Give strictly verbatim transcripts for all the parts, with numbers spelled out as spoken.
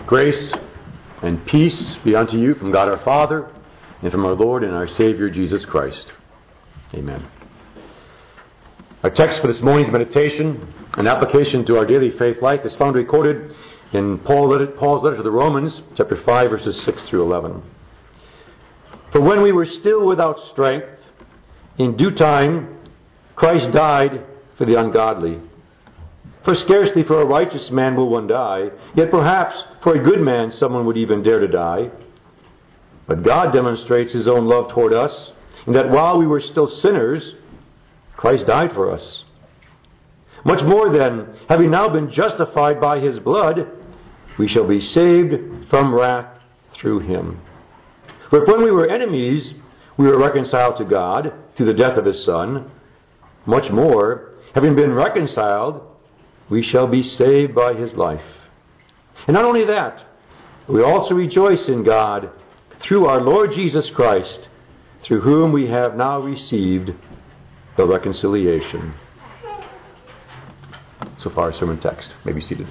Grace and peace be unto you from God our Father and from our Lord and our Savior Jesus Christ. Amen. Our text for this morning's meditation and application to our daily faith life is found recorded in Paul's letter to the Romans, chapter five, verses six through eleven. For when we were still without strength, in due time Christ died for the ungodly. For scarcely for a righteous man will one die, yet perhaps for a good man someone would even dare to die. But God demonstrates His own love toward us, in that while we were still sinners, Christ died for us. Much more then, having now been justified by His blood, we shall be saved from wrath through Him. For if when we were enemies, we were reconciled to God through the death of His Son, much more, having been reconciled, we shall be saved by His life. And not only that, we also rejoice in God through our Lord Jesus Christ, through whom we have now received the reconciliation. So far, sermon text. May be seated.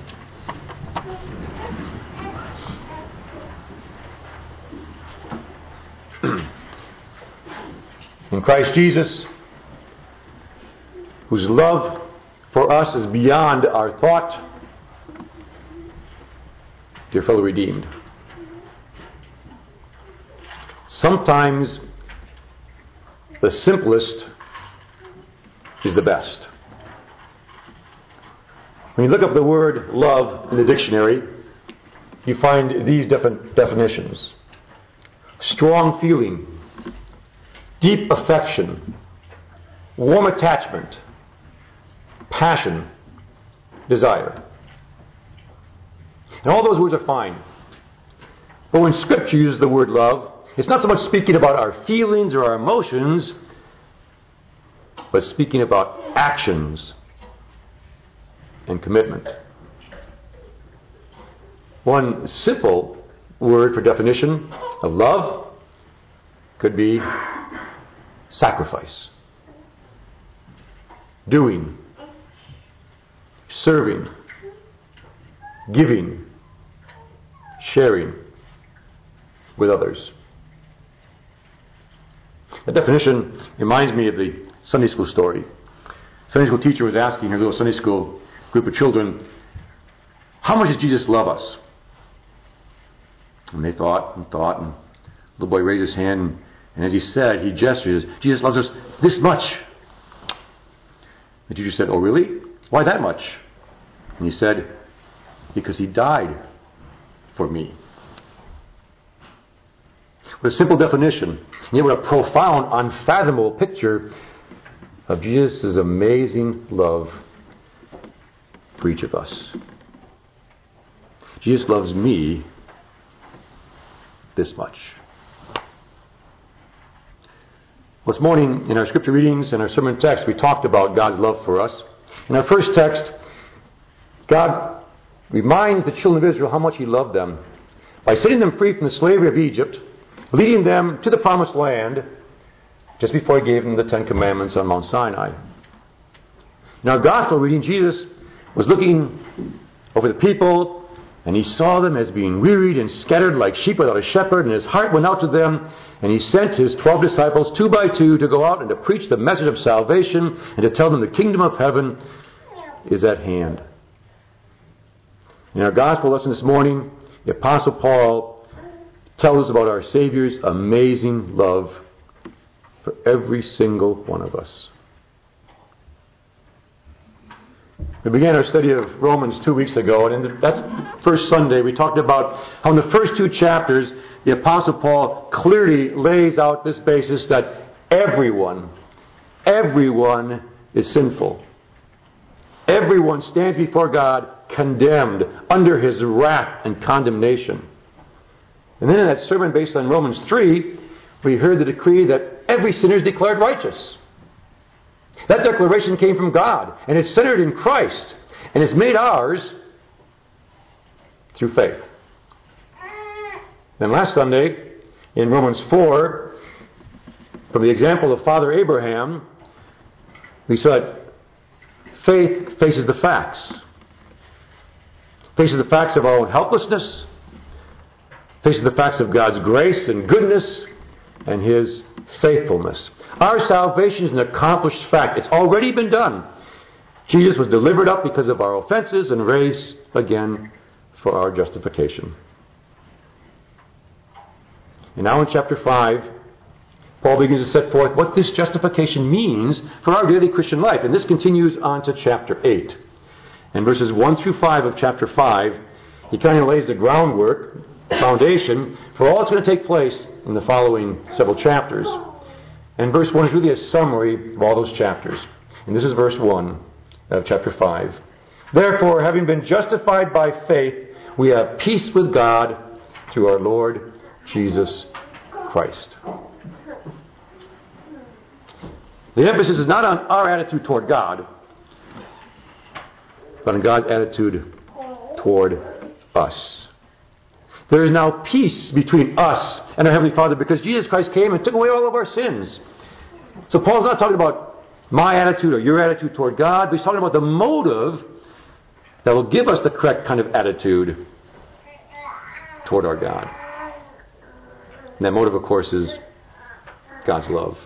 In Christ Jesus, whose love for us is beyond our thought, dear fellow redeemed, sometimes the simplest is the best. When you look up the word love in the dictionary, you find these defi- definitions. Strong feeling, deep affection, warm attachment, passion, desire. And all those words are fine. But when Scripture uses the word love, it's not so much speaking about our feelings or our emotions, but speaking about actions and commitment. One simple word for definition of love could be sacrifice. Doing, serving, giving, sharing with others. The definition reminds me of the Sunday school story. Sunday school teacher was asking her little Sunday school group of children, how much does Jesus love us? And they thought and thought, and the little boy raised his hand, and as he said, he gestured, Jesus loves us this much. The teacher said, oh really? Why that much? And he said, because He died for me. What a simple definition, and yet what a profound, unfathomable picture of Jesus' amazing love for each of us. Jesus loves me this much. This morning, in our scripture readings and our sermon text, we talked about God's love for us. In our first text, God reminds the children of Israel how much He loved them by setting them free from the slavery of Egypt, leading them to the promised land just before He gave them the Ten Commandments on Mount Sinai. In our gospel reading, Jesus was looking over the people, and He saw them as being wearied and scattered like sheep without a shepherd, and His heart went out to them, and He sent His twelve disciples two by two to go out and to preach the message of salvation and to tell them the kingdom of heaven is at hand. In our gospel lesson this morning, the Apostle Paul tells us about our Savior's amazing love for every single one of us. We began our study of Romans two weeks ago, and in that first Sunday we talked about how in the first two chapters the Apostle Paul clearly lays out this basis that everyone, everyone is sinful. Everyone stands before God condemned under His wrath and condemnation. And then in that sermon based on Romans three, we heard the decree that every sinner is declared righteous. That declaration came from God, and it's centered in Christ, and it's made ours through faith. Then last Sunday, in Romans four, from the example of Father Abraham, we saw that faith faces the facts. Faces the facts of our own helplessness, faces the facts of God's grace and goodness and His faithfulness. Our salvation is an accomplished fact. It's already been done. Jesus was delivered up because of our offenses and raised again for our justification. And now in chapter five, Paul begins to set forth what this justification means for our daily Christian life. And this continues on to chapter eight. In verses one through five of chapter five, he kind of lays the groundwork, foundation, for all that's going to take place in the following several chapters. And verse one is really a summary of all those chapters. And this is verse one of chapter five. Therefore, having been justified by faith, we have peace with God through our Lord Jesus Christ. The emphasis is not on our attitude toward God, but on God's attitude toward us. There is now peace between us and our Heavenly Father because Jesus Christ came and took away all of our sins. So Paul's not talking about my attitude or your attitude toward God, but he's talking about the motive that will give us the correct kind of attitude toward our God. And that motive, of course, is God's love.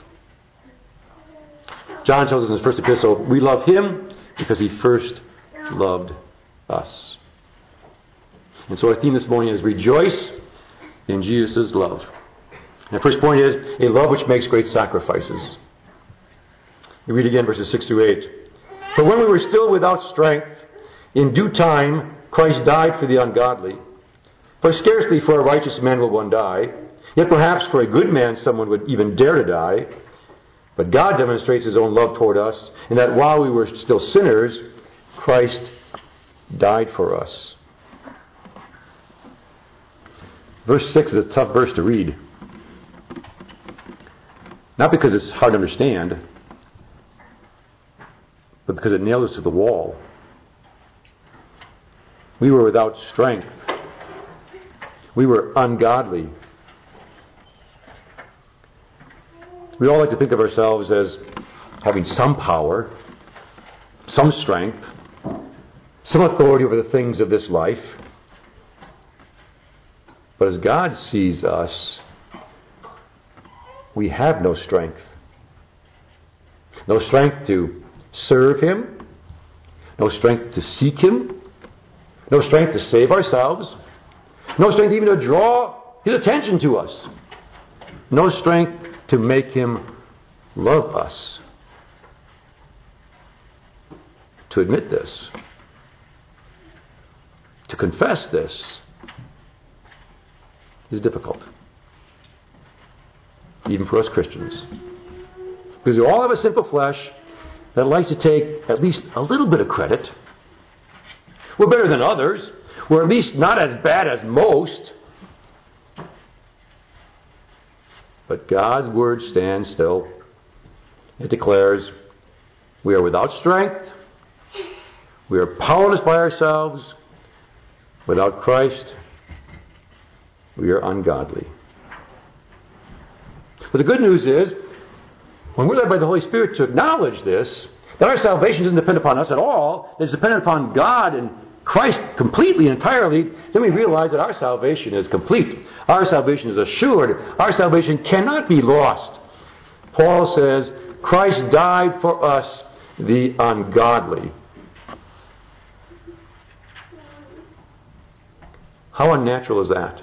John tells us in his first epistle, we love Him because He first loved us. And so our theme this morning is rejoice in Jesus' love. And the first point is a love which makes great sacrifices. We read again verses six through eight. For when we were still without strength, in due time Christ died for the ungodly. For scarcely for a righteous man will one die, yet perhaps for a good man someone would even dare to die. But God demonstrates His own love toward us, in that while we were still sinners, Christ died for us. Verse six is a tough verse to read. Not because it's hard to understand, but because it nails us to the wall. We were without strength. We were ungodly. We all like to think of ourselves as having some power, some strength, some authority over the things of this life. But as God sees us, we have no strength. No strength to serve Him, no strength to seek Him, no strength to save ourselves, no strength even to draw His attention to us, no strength to make Him love us. To admit this, to confess this, is difficult. Even for us Christians. Because we all have a sinful flesh that likes to take at least a little bit of credit. We're better than others. We're at least not as bad as most. But God's Word stands still. It declares, we are without strength. We are powerless by ourselves. Without Christ, we are ungodly. But the good news is, when we're led by the Holy Spirit to acknowledge this, that our salvation doesn't depend upon us at all, it's dependent upon God and Christ completely and entirely, then we realize that our salvation is complete. Our salvation is assured. Our salvation cannot be lost. Paul says, Christ died for us, the ungodly. How unnatural is that?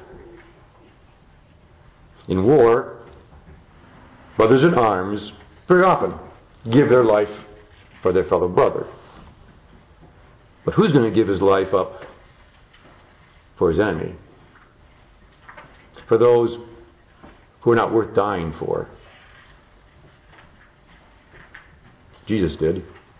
In war, brothers in arms very often give their life for their fellow brother. But who's going to give his life up for his enemy? For those who are not worth dying for? Jesus did.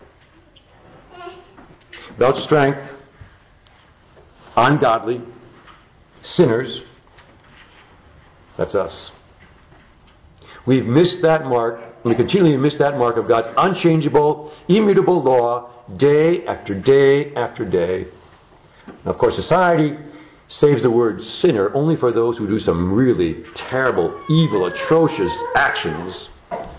Without strength, ungodly, sinners, that's us. We've missed that mark, and we continually miss that mark of God's unchangeable, immutable law day after day after day. And of course, society saves the word sinner only for those who do some really terrible, evil, atrocious actions.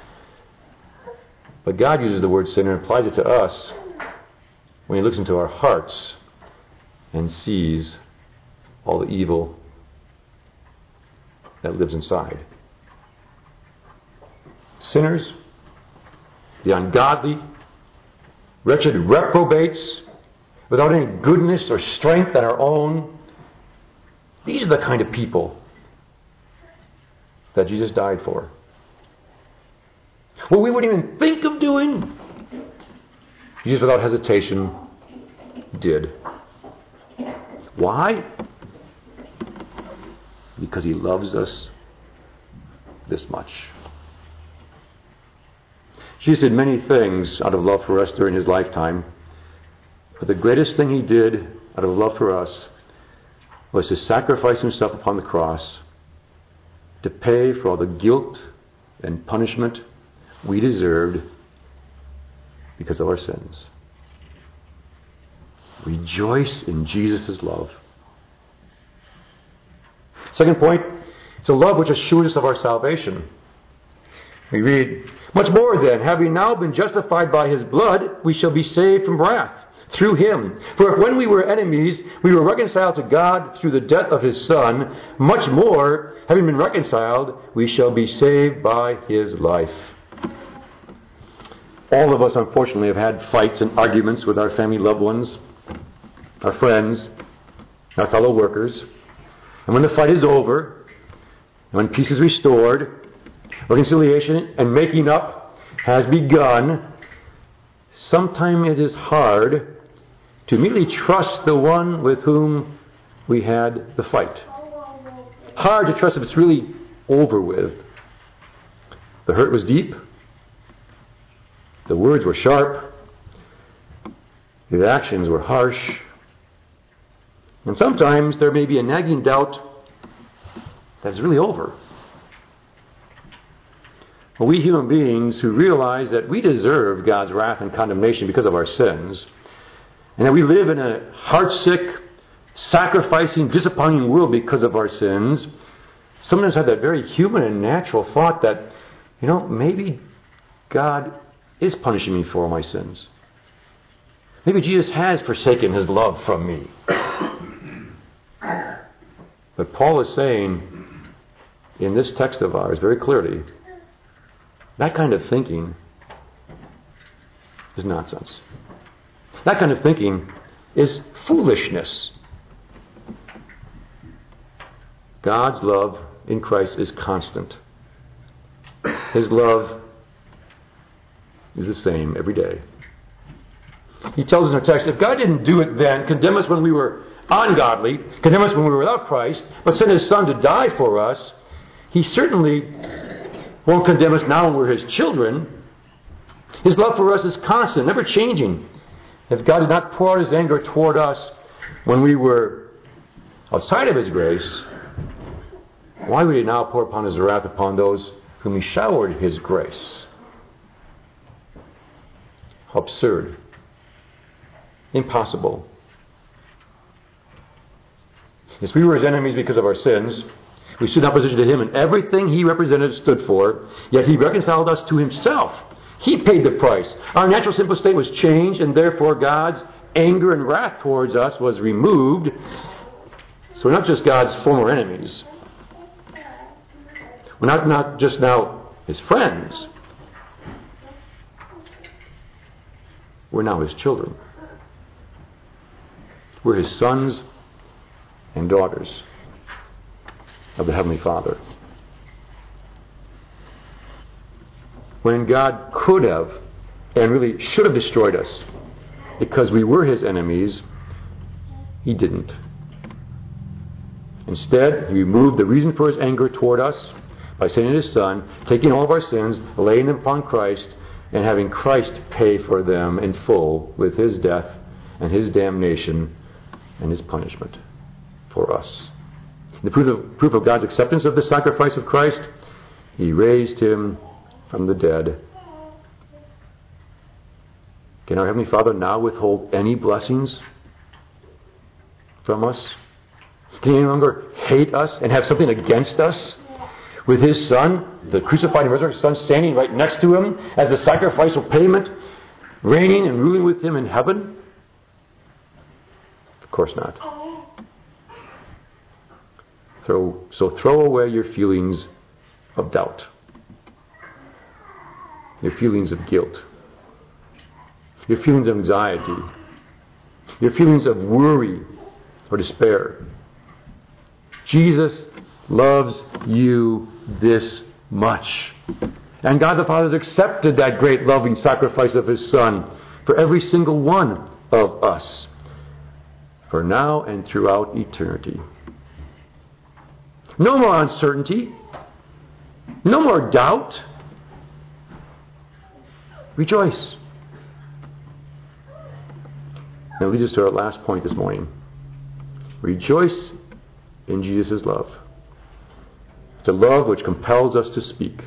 But God uses the word sinner and applies it to us when He looks into our hearts and sees all the evil that lives inside. Sinners, the ungodly, wretched reprobates, without any goodness or strength on our own. These are the kind of people that Jesus died for. What we wouldn't even think of doing, Jesus without hesitation did. Why? Because he loves us this much. Jesus did many things out of love for us during his lifetime, but the greatest thing he did out of love for us was to sacrifice himself upon the cross to pay for all the guilt and punishment we deserved because of our sins. Rejoice in Jesus' love. Second point, it's a love which assures us of our salvation. We read, much more then, having now been justified by his blood, we shall be saved from wrath through him. For if when we were enemies, we were reconciled to God through the death of his Son, much more, having been reconciled, we shall be saved by his life. All of us, unfortunately, have had fights and arguments with our family loved ones, our friends, our fellow workers. And when the fight is over, and when peace is restored, reconciliation and making up has begun, sometimes it is hard to immediately trust the one with whom we had the fight. Hard to trust if it's really over with. The hurt was deep. The words were sharp. The actions were harsh. And sometimes there may be a nagging doubt that it's really over. Well, we human beings who realize that we deserve God's wrath and condemnation because of our sins, and that we live in a heartsick, sacrificing, disappointing world because of our sins, sometimes have that very human and natural thought that, you know, maybe God is punishing me for my sins. Maybe Jesus has forsaken his love from me. But Paul is saying in this text of ours very clearly, that kind of thinking is nonsense. That kind of thinking is foolishness. God's love in Christ is constant. His love is the same every day. He tells us in our text, if God didn't do it then, condemn us when we were ungodly, condemn us when we were without Christ, but sent his Son to die for us, he certainly won't condemn us now when we're his children. His love for us is constant, never changing. If God did not pour out his anger toward us when we were outside of his grace, why would he now pour upon his wrath upon those whom he showered his grace? How absurd. Impossible. Yes, we were his enemies because of our sins. We stood in opposition to him, and everything he represented stood for. Yet he reconciled us to himself. He paid the price. Our natural sinful state was changed, and therefore God's anger and wrath towards us was removed. So we're not just God's former enemies. We're not, not just now his friends. We're now his children. We're his sons and daughters of the Heavenly Father. When God could have and really should have destroyed us because we were his enemies, he didn't. Instead, he removed the reason for his anger toward us by sending his Son, taking all of our sins, laying them upon Christ, and having Christ pay for them in full with his death and his damnation and his punishment for us. The proof of, proof of God's acceptance of the sacrifice of Christ, he raised him from the dead. Can our Heavenly Father now withhold any blessings from us? Can he any longer hate us and have something against us with his Son, the crucified and resurrected Son, standing right next to him as the sacrificial payment, reigning and ruling with him in heaven? Of course not. Throw, so throw away your feelings of doubt, your feelings of guilt, your feelings of anxiety, your feelings of worry or despair. Jesus loves you this much. And God the Father has accepted that great loving sacrifice of His Son for every single one of us, for now and throughout eternity. No more uncertainty. No more doubt. Rejoice. Now leads us to our last point this morning. Rejoice in Jesus' love. It's a love which compels us to speak.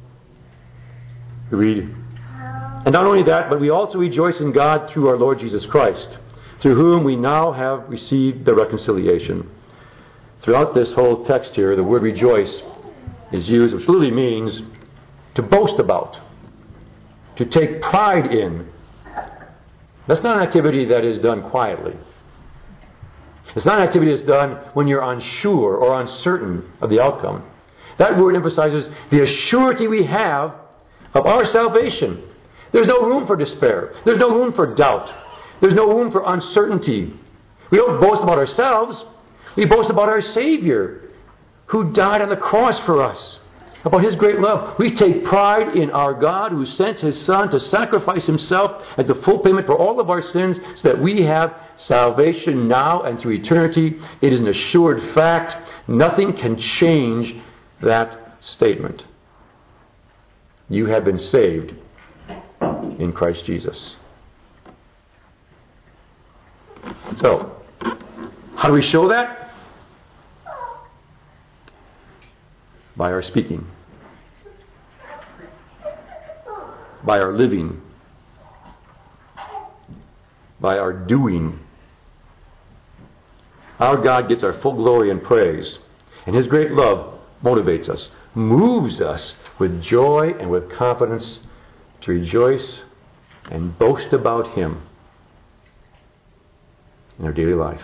We read, and not only that, but we also rejoice in God through our Lord Jesus Christ, through whom we now have received the reconciliation. Throughout this whole text here, the word rejoice is used, which literally means to boast about, to take pride in. That's not an activity that is done quietly. It's not an activity that's done when you're unsure or uncertain of the outcome. That word emphasizes the assurity we have of our salvation. There's no room for despair. There's no room for doubt. There's no room for uncertainty. We don't boast about ourselves. We boast about our Savior, who died on the cross for us, about His great love. We take pride in our God, who sent His Son to sacrifice Himself as the full payment for all of our sins, so that we have salvation now and through eternity. It is an assured fact. Nothing can change that statement. You have been saved in Christ Jesus. So, how do we show that? By our speaking, by our living, by our doing. Our God gets our full glory and praise, and His great love motivates us, moves us with joy and with confidence to rejoice and boast about Him in our daily life.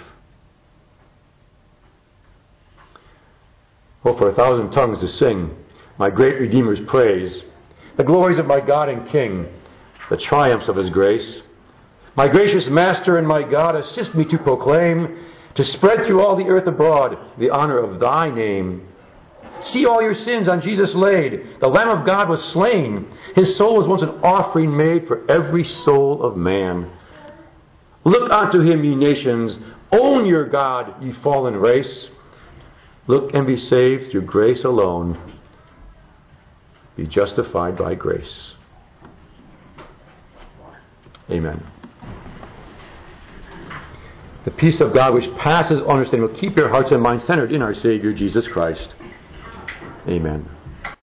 Oh, for a thousand tongues to sing my great Redeemer's praise, the glories of my God and King, the triumphs of His grace. My gracious Master and my God, assist me to proclaim, to spread through all the earth abroad the honor of Thy name. See all your sins on Jesus laid. The Lamb of God was slain. His soul was once an offering made for every soul of man. Look unto Him, ye nations. Own your God, ye fallen race. Look and be saved through grace alone. Be justified by grace. Amen. The peace of God which passes understanding will keep your hearts and minds centered in our Savior Jesus Christ. Amen.